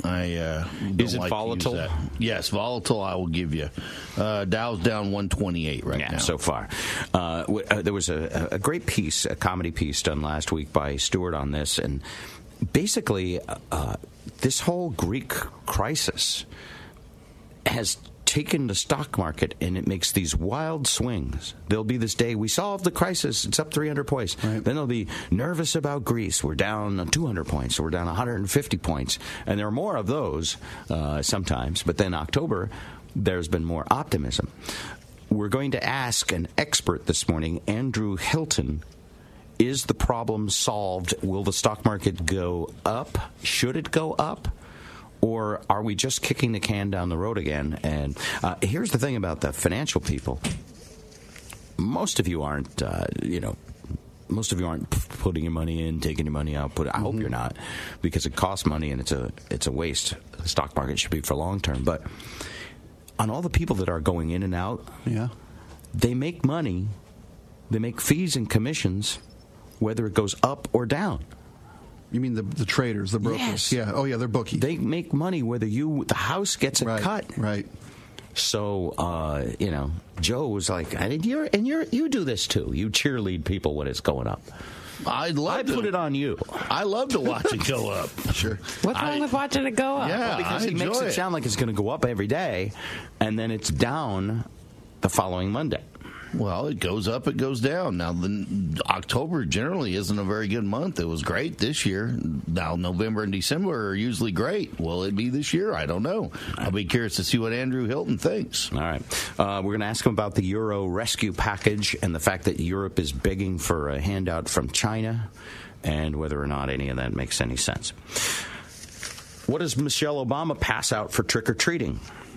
Is it volatile? Yes, volatile, I will give you. Dow's down 128 right now. So far. There was a great piece, a comedy piece done last week by Stewart on this, and basically this whole Greek crisis has taken the stock market, and it makes these wild swings. There'll be this day, we solved the crisis, it's up 300 points. Right. Then they'll be nervous about Greece. We're down 200 points, so we're down 150 points. And there are more of those sometimes. But then October, there's been more optimism. We're going to ask an expert this morning, Andrew Hilton, is the problem solved? Will the stock market go up? Should it go up? Or are we just kicking the can down the road again? And here's the thing about the financial people. Most of you aren't, most of you aren't putting your money in, taking your money out. I hope you're not, because it costs money and it's a waste. The stock market should be for long term. But on all the people that are going in and out, they make money. They make fees and commissions, whether it goes up or down. You mean the traders, the brokers? Yes. Yeah. Oh, yeah, they're bookies. They make money whether the house gets a cut. Right. So, Joe was like, you do this too. You cheerlead people when it's going up. I put it on you. I love to watch it go up. Sure. What's wrong with watching it go up? Yeah, because it makes it sound like it's going to go up every day, and then it's down the following Monday. Well, it goes up, it goes down. Now, October generally isn't a very good month. It was great this year. Now, November and December are usually great. Will it be this year? I don't know. I'll be curious to see what Andrew Hilton thinks. All right. We're going to ask him about the Euro rescue package and the fact that Europe is begging for a handout from China and whether or not any of that makes any sense. What does Michelle Obama pass out for trick-or-treating?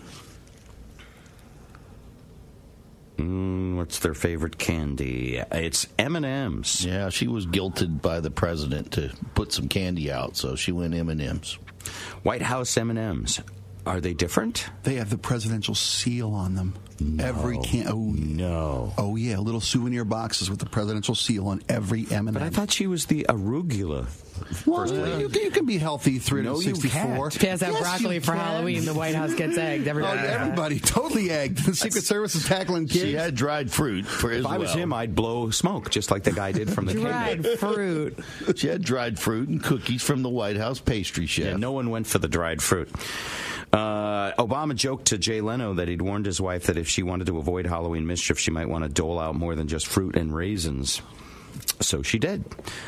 What's their favorite candy? It's M&M's. Yeah, she was guilted by the president to put some candy out, so she went M&M's. White House M&M's. Are they different? They have the presidential seal on them. Every can. Oh no. Oh yeah, little souvenir boxes with the presidential seal on every M&M. But I thought she was the arugula. Well, you can be healthy 364. She has that broccoli for Halloween. The White House gets egged. Everybody totally egged. The Secret Service is tackling kids. She had dried fruit for If I was him, I'd blow smoke just like the guy did from the dried fruit. She had dried fruit and cookies from the White House pastry chef. Yeah, no one went for the dried fruit. Obama joked to Jay Leno that he'd warned his wife that if she wanted to avoid Halloween mischief, she might want to dole out more than just fruit and raisins. So she did.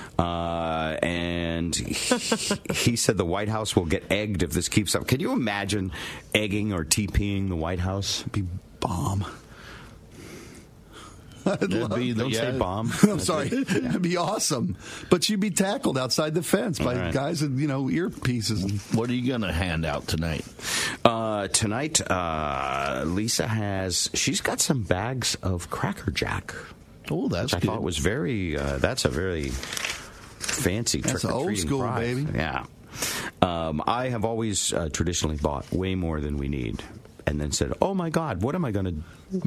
And he said the White House will get egged if this keeps up. Can you imagine egging or TPing the White House? It'd be bomb. Don't say bomb. I'm sorry. That'd be awesome. But you'd be tackled outside the fence by guys with, earpieces. What are you going to hand out tonight? Tonight, Lisa she's got some bags of Cracker Jack. Oh, that's good. I thought was that's a very fancy trick-or-treating That's old school, prize. baby. Yeah. I have always traditionally bought way more than we need. And then said, "Oh my God, what am I going to?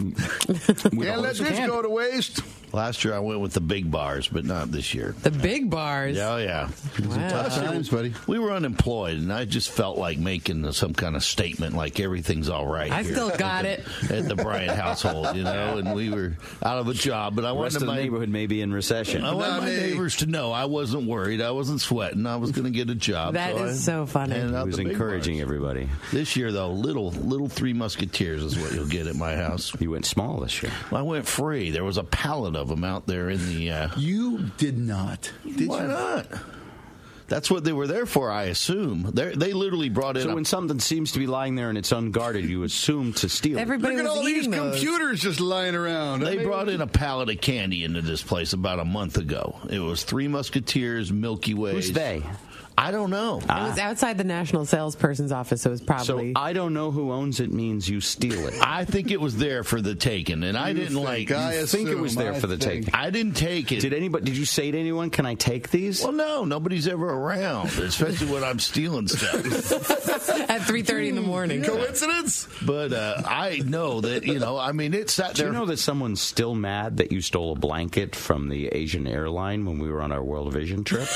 Can't let this go to waste." Last year I went with the big bars, but not this year. The big bars. Yeah. Wow. Tough times, buddy. We were unemployed, and I just felt like making some kind of statement, like everything's all right. I here still got it at the Bryant household, and we were out of a job. But I wanted the neighborhood may be in recession. I wanted my neighbors to know I wasn't worried, I wasn't sweating, I was going to get a job. That is so funny. He was encouraging everybody. This year, though, little Three Musketeers is what you'll get at my house. You went small this year. I went free. There was a pallet of them out there in the. You did not. Why not? That's what they were there for, I assume. They literally brought in. So when something seems to be lying there and it's unguarded, you assume to steal it. Everybody Look at was all these eating those. computers just lying around. They brought in a pallet of candy into this place about a month ago. It was Three Musketeers, Milky Way. Who's they? I don't know. It was outside the national salesperson's office, so it was probably. So I don't know who owns it means you steal it. I think it was there for the taking, and I didn't like. I think it was there for the taking. I didn't take it. Did you say to anyone, "Can I take these?" Well, no, nobody's ever around, especially when I'm stealing stuff at 3:30 in the morning. Coincidence? But I know that it sat there. Do you know that someone's still mad that you stole a blanket from the Asian airline when we were on our World Vision trip?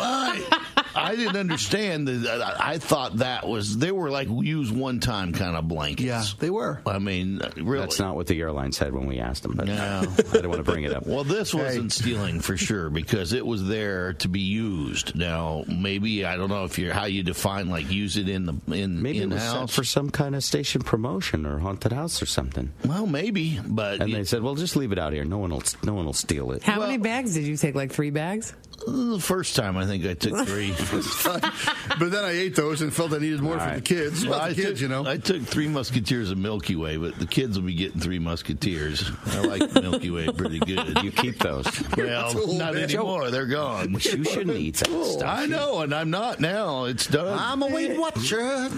I didn't understand that. I thought they were like use one time kind of blankets. Yeah, they were. I mean, really. That's not what the airline said when we asked them, but no. I didn't want to bring it up. Well, this wasn't stealing for sure because it was there to be used. Now, maybe I don't know how you define like use it maybe it was set for some kind of station promotion or haunted house or something. Well, maybe, but they said, "Well, just leave it out here. No one will steal it." How many bags did you take? Like 3 bags? The first time, I think I took 3. But then I ate those and felt I needed more for the kids. Well, I took 3 Musketeers of Milky Way, but the kids will be getting 3 Musketeers. I like Milky Way pretty good. You keep those. Well, not anymore. They're gone. You shouldn't eat that stuff. I know, and I'm not now. It's done. I'm a Weight Watcher.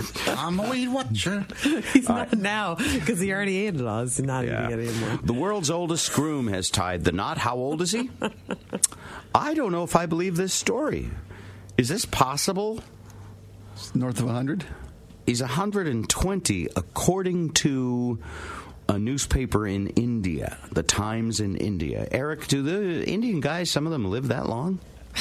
He's not now because he already ate it all. He's not eating it anymore. The world's oldest groom has tied the knot. How old is he? I don't know if I believe this story. Is this possible? North of 100? He's 120, according to a newspaper in India, the Times in India. Eric, do the Indian guys, some of them live that long?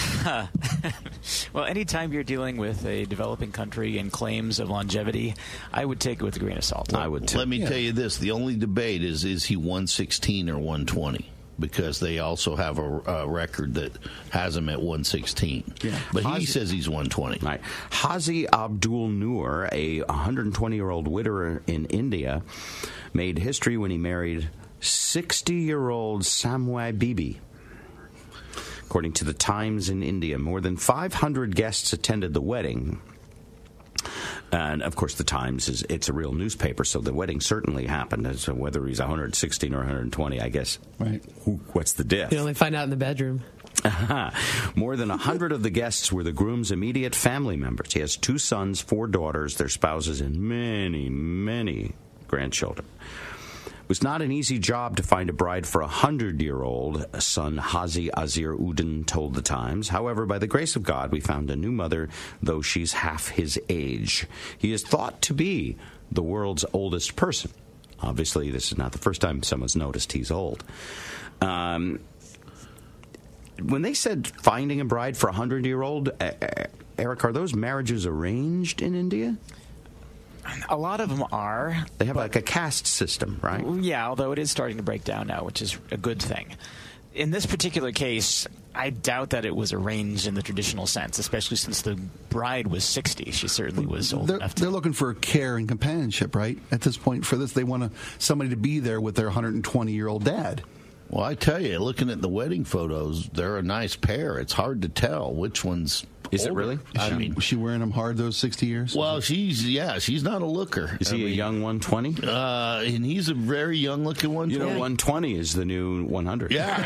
Well, anytime you're dealing with a developing country and claims of longevity, I would take it with a grain of salt. I would too. Let me tell you this. The only debate is he 116 or 120? Because they also have a record that has him at 116. Yeah. But he says he's 120. Right. Hazi Abdul Noor, a 120-year-old widower in India, made history when he married 60-year-old Samwai Bibi. According to the Times in India, more than 500 guests attended the wedding. And, of course, the Times, it's a real newspaper, so the wedding certainly happened. So whether he's 116 or 120, I guess, right. What's the diff? You only find out in the bedroom. More than 100 of the guests were the groom's immediate family members. He has 2 sons, 4 daughters, their spouses, and many, many grandchildren. It was not an easy job to find a bride for a 100-year-old son, Hazi Azir Uddin told the Times. However, by the grace of God, we found a new mother, though she's half his age. He is thought to be the world's oldest person, Obviously, this is not the first time someone's noticed he's old. When they said finding a bride for a 100-year-old, Eric, are those marriages arranged in India? A lot of them are. They have like a caste system, right? Yeah, although it is starting to break down now, which is a good thing. In this particular case, I doubt that it was arranged in the traditional sense, especially since the bride was 60. She certainly was old enough to... They're looking for care and companionship, right? At this point, for this, they want somebody to be there with their 120-year-old dad. Well, I tell you, looking at the wedding photos, they're a nice pair. It's hard to tell which one's Is older. it really? Was she wearing them hard those 60 years? Well, she's not a looker. Is he a young 120? And he's a very young-looking 120. You know, 120 is the new 100. Yeah,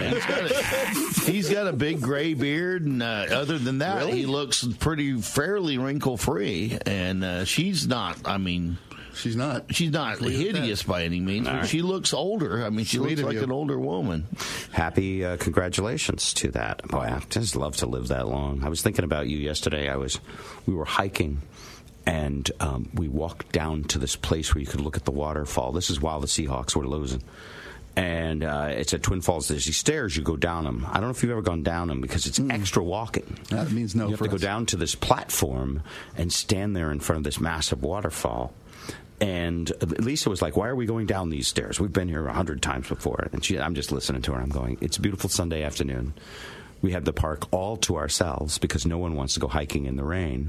he's got a big gray beard, and other than that, he looks fairly wrinkle-free. And she's not. I mean, she's not hideous by any means, but she looks older. I mean, she looks like an older woman. Happy congratulations to that. Boy, I just love to live that long. I was thinking about you yesterday. We were hiking, and we walked down to this place where you could look at the waterfall. This is while the Seahawks were losing. And it's at Twin Falls. There's these stairs. You go down them. I don't know if you've ever gone down them because it's extra walking. That means no. You have to go down to this platform and stand there in front of this massive waterfall. And Lisa was like, why are we going down these stairs? We've been here 100 times before. And I'm just listening to her. I'm going, it's a beautiful Sunday afternoon. We had the park all to ourselves because no one wants to go hiking in the rain.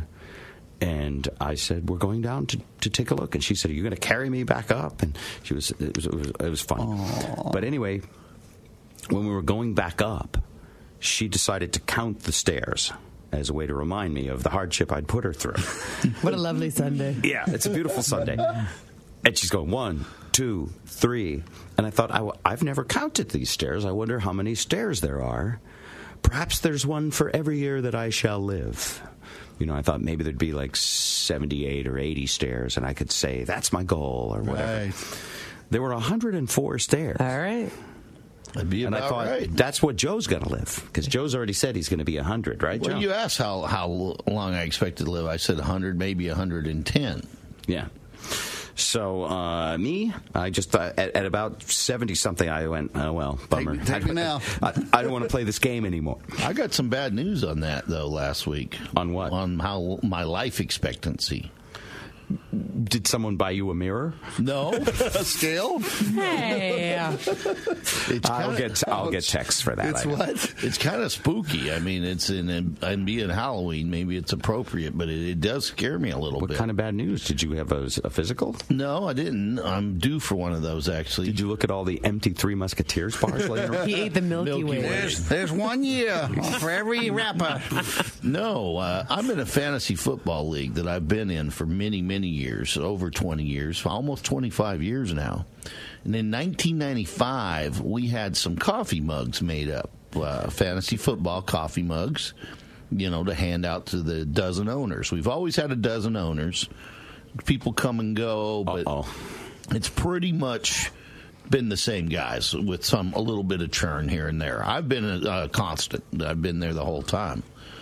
And I said, we're going down to take a look. And she said, are you going to carry me back up? And it was fun. Aww. But anyway, when we were going back up, she decided to count the stairs as a way to remind me of the hardship I'd put her through. What a lovely Sunday. Yeah, it's a beautiful Sunday. And she's going, 1, 2, 3. And I thought, I've never counted these stairs. I wonder how many stairs there are. Perhaps there's one for every year that I shall live. You know, I thought maybe there'd be like 78 or 80 stairs, and I could say, that's my goal, or whatever. Right. There were 104 stairs. All right. That'd be about and I thought, right. That's what Joe's going to live, because Joe's already said he's going to be 100, right, Joe? Well, you asked how long I expected to live. I said 100, maybe 110. Yeah. So, me, I just, at about 70-something, I went, oh, well, bummer. Take me now. I don't want to play this game anymore. I got some bad news on that, though, last week. On what? On how my life expectancy. Did someone buy you a mirror? No. A scale? Hey. I'll get texts for that. It's what? It's kind of spooky. I mean, and being Halloween, maybe it's appropriate, but it does scare me a little bit. What kind of bad news? Did you have a physical? No, I didn't. I'm due for one of those, actually. Did you look at all the empty Three Musketeers bars later? He ate the Milky Way. There's 1 year for every rapper. No, I'm in a fantasy football league that I've been in for many, many years, over 20 years, almost 25 years now. And in 1995, we had some coffee mugs made up, fantasy football coffee mugs, to hand out to the dozen owners. We've always had a dozen owners. People come and go, but it's pretty much been the same guys with a little bit of churn here and there. I've been a constant. I've been there the whole time.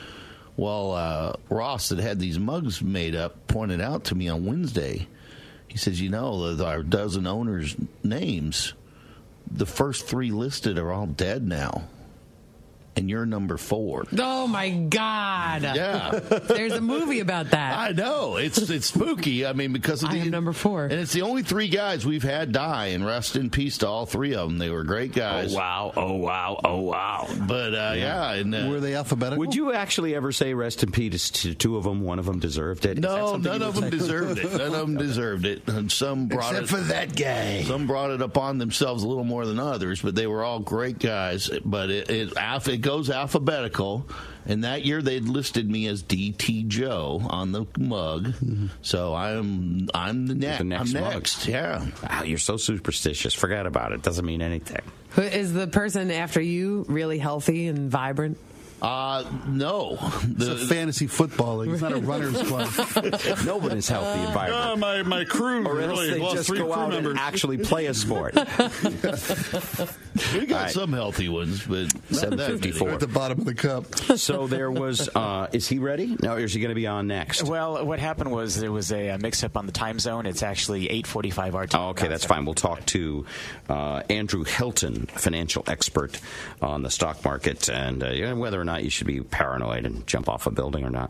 Well, Ross that had these mugs made up pointed out to me on Wednesday. He says, our dozen owners' names, the first 3 listed are all dead now. And you're number 4. Oh, my God. Yeah. There's a movie about that. I know. It's spooky. I mean, because of I am number 4. And it's the only 3 guys we've had die, and rest in peace to all 3 of them. They were great guys. Oh, wow. But, yeah. And, were they alphabetical? Would you actually ever say rest in peace to 2 of them? One of them deserved it? No, none of them deserved it. None of them deserved it. And some brought Except for that guy. Some brought it upon themselves a little more than others, but they were all great guys. But it goes alphabetical, and that year they'd listed me as DT Joe on the mug. Mm-hmm. So I'm the next. I'm next. Yeah. Wow, you're so superstitious. Forget about it. Doesn't mean anything. Is the person after you really healthy and vibrant? No. It's a fantasy football league. It's not a runner's club. No one is healthy environment. My crew Or else really they lost just 3 go crew out members. and actually play a sport. We got some healthy ones, but 7:54 at the bottom of the cup. So there was. Is he ready? No, or is he going to be on next? Well, what happened was there was a mix-up on the time zone. It's actually 8:45 our time. Oh, okay, that's fine. We'll talk to Andrew Hilton, financial expert on the stock market, and whether or not you should be paranoid and jump off a building or not.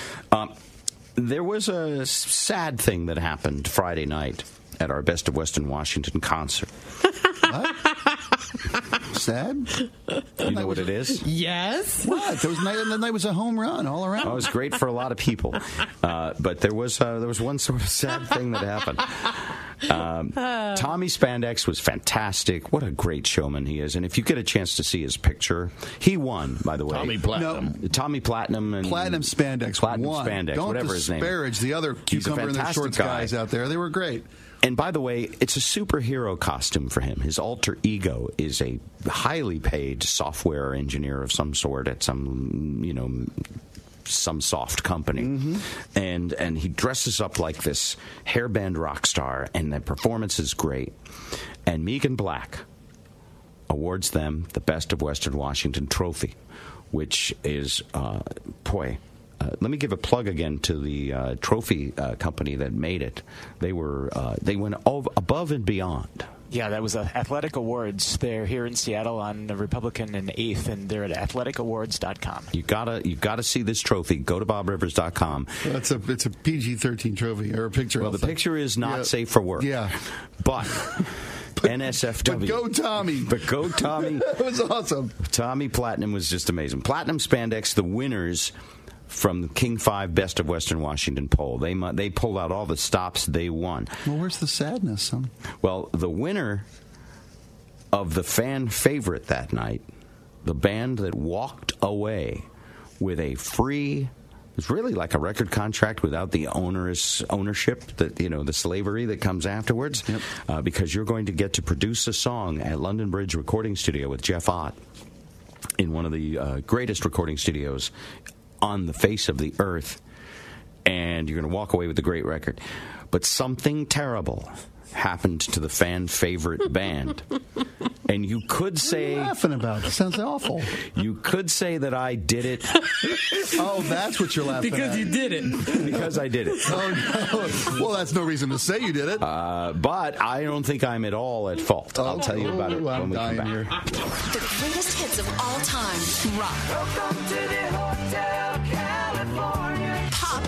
There was a sad thing that happened Friday night at our Best of Western Washington concert. What? Sad? You know what it is? Yes. What? The night was a home run all around. Oh, it was great for a lot of people, but there was one sort of sad thing that happened. Tommy Spandex was fantastic. What a great showman he is! And if you get a chance to see his picture, he won, by the way. Tommy Platinum. No. Tommy Platinum and Platinum Spandex. Platinum won. Spandex, Don't whatever his name. disparage the other cucumber and the shorts guys out there. They were great. And by the way, it's a superhero costume for him. His alter ego is a highly paid software engineer of some sort at some soft company. Mm-hmm. And he dresses up like this hairband rock star, and the performance is great. And Megan Black awards them the Best of Western Washington trophy, which is, let me give a plug again to the trophy company that made it. They went above and beyond. Yeah, that was Athletic Awards. They're here in Seattle on the Republican and 8th, and they're at athleticawards.com. You gotta see this trophy. Go to BobRivers.com. It's a PG-13 trophy or a picture. Well, the picture is not safe for work. Yeah, but NSFW. But go Tommy. But go Tommy. That was awesome. Tommy Platinum was just amazing. Platinum Spandex, the winners from the King 5 Best of Western Washington poll. They pulled out all the stops. They won. Well, where's the sadness, son? Well, the winner of the fan favorite that night, the band that walked away with a free, it's really like a record contract without the ownership, the slavery that comes afterwards, because you're going to get to produce a song at London Bridge Recording Studio with Jeff Ott in one of the greatest recording studios on the face of the earth, and you're going to walk away with a great record. But something terrible happened to the fan favorite band, and you could say, what are you laughing about? It sounds awful. You could say that I did it. Oh, that's what you're laughing because at. You did it. Because I did it. Oh, no. Well, that's no reason to say you did it. But I don't think I'm at all at fault. I'll tell you about it when we come back. Here. The greatest hits of all time. Rock. Welcome to the Hotel California. Pop.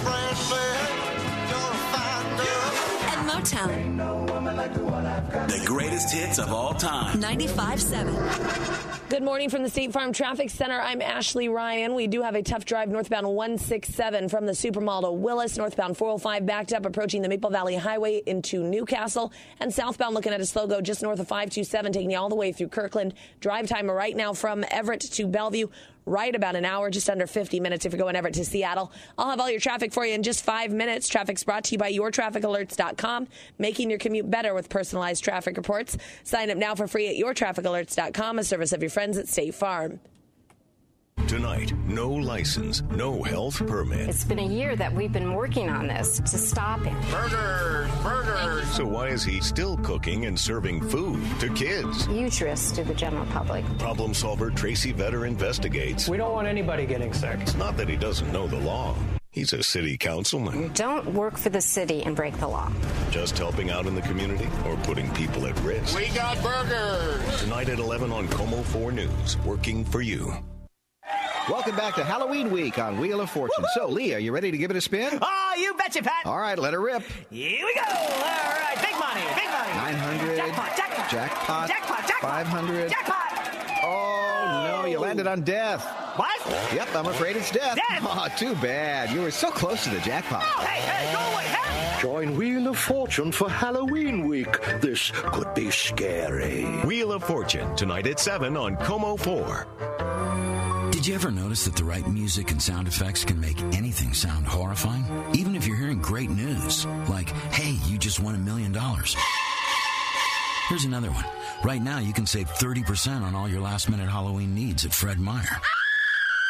And Motown. The greatest hits of all time. 95.7. Good morning from the State Farm Traffic Center. I'm Ashley Ryan. We do have a tough drive northbound 167 from the Supermall to Willis, northbound 405 backed up approaching the Maple Valley Highway into Newcastle, and southbound looking at a slow go just north of 527 taking you all the way through Kirkland. Drive time right now from Everett to Bellevue, right about an hour, just under 50 minutes if you're going Everett to Seattle. I'll have all your traffic for you in just 5 minutes. Traffic's brought to you by yourtrafficalerts.com, making your commute better with personalized traffic reports. Sign up now for free at yourtrafficalerts.com, a service of your friends at State Farm. Tonight, no license, no health permit. It's been a year that we've been working on this to stop him. Burgers! So why is he still cooking and serving food to kids? Huge risk to the general public. Problem solver Tracy Vetter investigates. We don't want anybody getting sick. It's not that he doesn't know the law. He's a city councilman. You don't work for the city and break the law. Just helping out in the community or putting people at risk? We got burgers! Tonight at 11 on Como 4 News, working for you. Welcome back to Halloween week on Wheel of Fortune. So, Lee, are you ready to give it a spin? Oh, you betcha, Pat. All right, let her rip. Here we go. All right, big money, big money. 900. Jackpot, jackpot. Jackpot. Jackpot, jackpot. 500. Jackpot. Oh, no, you landed on death. What? Yep, I'm afraid it's death. Death? Oh, too bad. You were so close to the jackpot. Oh, hey, go away. Hey. Join Wheel of Fortune for Halloween week. This could be scary. Wheel of Fortune, tonight at 7 on Como 4. Did you ever notice that the right music and sound effects can make anything sound horrifying? Even if you're hearing great news, like, hey, you just won $1 million. Here's another one. Right now, you can save 30% on all your last-minute Halloween needs at Fred Meyer.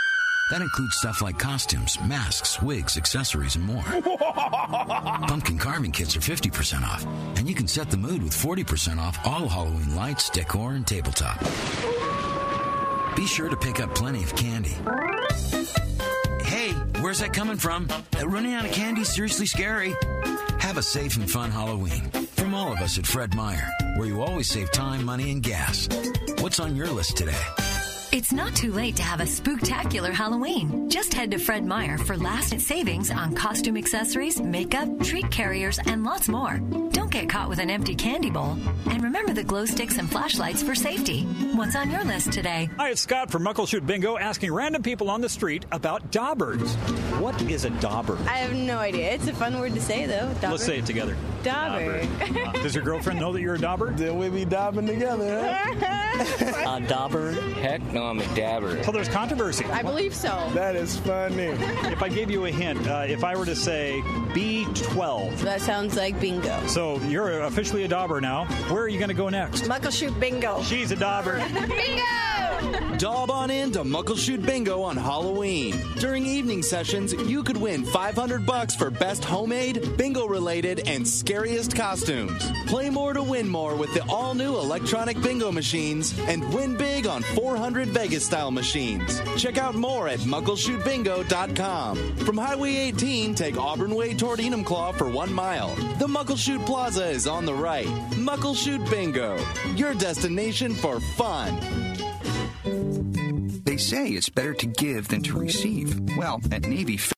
That includes stuff like costumes, masks, wigs, accessories, and more. Pumpkin carving kits are 50% off, and you can set the mood with 40% off all Halloween lights, decor, and tabletop. Be sure to pick up plenty of candy. Hey, where's that coming from? Running out of candy is seriously scary. Have a safe and fun Halloween from all of us at Fred Meyer, where you always save time, money, and gas. What's on your list today? It's not too late to have a spooktacular Halloween. Just head to Fred Meyer for last savings on costume accessories, makeup, treat carriers, and lots more. Don't get caught with an empty candy bowl. And remember the glow sticks and flashlights for safety. What's on your list today? Hi, it's Scott from Muckleshoot Bingo asking random people on the street about daubers. What is a dauber? I have no idea. It's a fun word to say, though. Dauber. Let's say it together. Dauber. Does your girlfriend know that you're a dauber? Then we be daubing together, A dauber? Heck no, I'm a dabber. So there's controversy. I believe so. That is funny. If I gave you a hint, if I were to say B12. That sounds like bingo. So you're officially a dauber now. Where are you going to go next? Muckleshoot Bingo. She's a dauber. Bingo! Daub on in to Muckleshoot Bingo on Halloween. During evening sessions, you could win $500 for best homemade, bingo-related, and scariest costumes. Play more to win more with the all-new electronic bingo machines and win big on 400 Vegas-style machines. Check out more at MuckleshootBingo.com. From Highway 18, take Auburn Way toward Enumclaw for 1 mile. The Muckleshoot Plaza is on the right. Muckleshoot Bingo, your destination for fun. They say it's better to give than to receive. Well, at Navy...